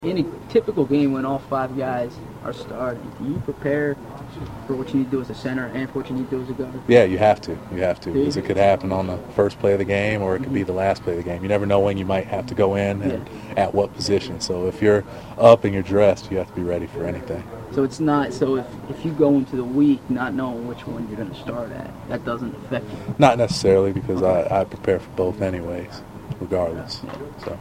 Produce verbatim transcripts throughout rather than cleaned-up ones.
In a typical game when all five guys are starting, do you prepare for what you need to do as a center and for what you need to do as a guard? Yeah, you have to. You have to because it could happen on the first play of the game or it could mm-hmm. be the last play of the game. You never know when you might have to go in and yeah. at what position. So if you're up and you're dressed, you have to be ready for anything. So it's not so if, if you go into the week not knowing which one you're going to start at, that doesn't affect you? Not necessarily because I, I prepare for both anyways, regardless. So.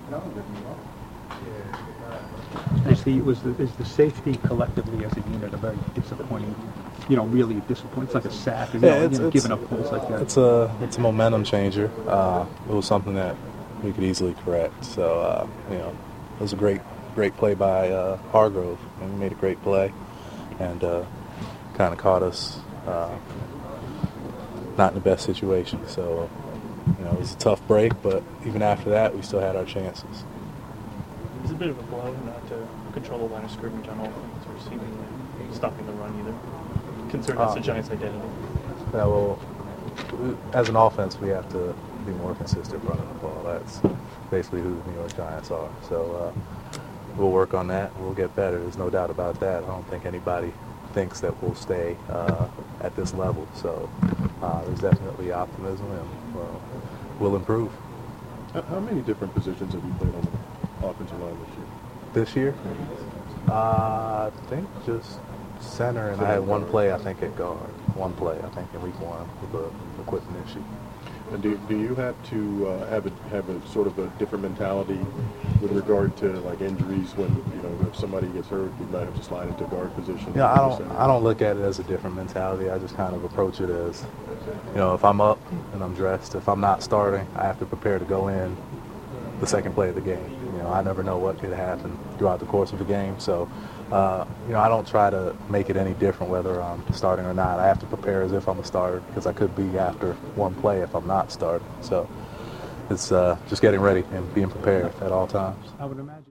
Is the, was the, is the safety collectively as a unit a very disappointing, you know, really disappointing? It's like a sack, you yeah, know, it's, you know, it's, giving up points like that. It's a, it's a momentum changer. Uh, it was something that we could easily correct. So, uh, you know, it was a great, great play by uh, Hargrove, and we made a great play, and uh, kind of caught us uh, not in the best situation. So, you know, it was a tough break, but even after that, we still had our chances. It's a bit of a blow not to control the line of scrimmage on offense or seemingly stopping the run either, considering that's the Giants' identity. Yeah, well, as an offense, we have to be more consistent running the ball. That's basically who the New York Giants are. So uh, we'll work on that. We'll get better. There's no doubt about that. I don't think anybody thinks that we'll stay uh, at this level. So uh, there's definitely optimism, and uh, we'll improve. How many different positions have you played on the offensive line this year? This year? Uh, I think just center, and I had one play, I think, at guard. One play, I think, in week one with the equipment issue. And do, do you have to uh, have a have a sort of a different mentality with regard to like injuries when you know if somebody gets hurt, you might have to slide into guard position? Yeah, I don't I don't look at it as a different mentality. I just kind of approach it as, you know, if I'm up and I'm dressed, if I'm not starting, I have to prepare to go in the second play of the game. You know, I never know what could happen throughout the course of a game. So, uh, you know, I don't try to make it any different whether I'm starting or not. I have to prepare as if I'm a starter because I could be after one play if I'm not starting. So it's uh, just getting ready and being prepared at all times. I would imagine.